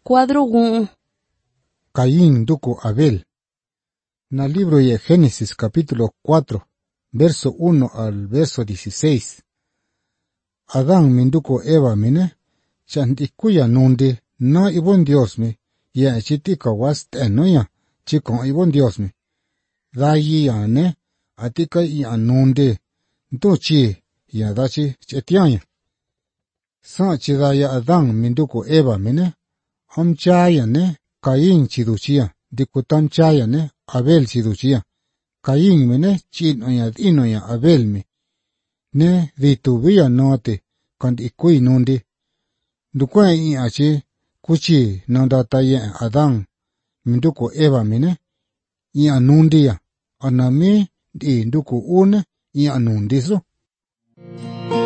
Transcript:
cuadro gun. Caín duco Abel. Na libro de Génesis capítulo 4, verso 1 al verso 16. Adán minduco Eva mine, chanticuya nunde, no ibon Dios me, ya chitica was tenoya, chicon ibon Dios me. Da ya ne, atika ya nunde, dochi, ya dachi chetianya. Sa chidaya Adán minduco Eva mine, chaya ne, Caín chiduchia, dikutan chaya ne, Abel chiduchia. Caín mine, chinoya inoya Abel me. Ne ditubia note, kand ikui nundi. Dukwa achi, kuchi nandata ya Adán, minduko Eva mine, ya nundia, anami di nduko une, ya nundiso.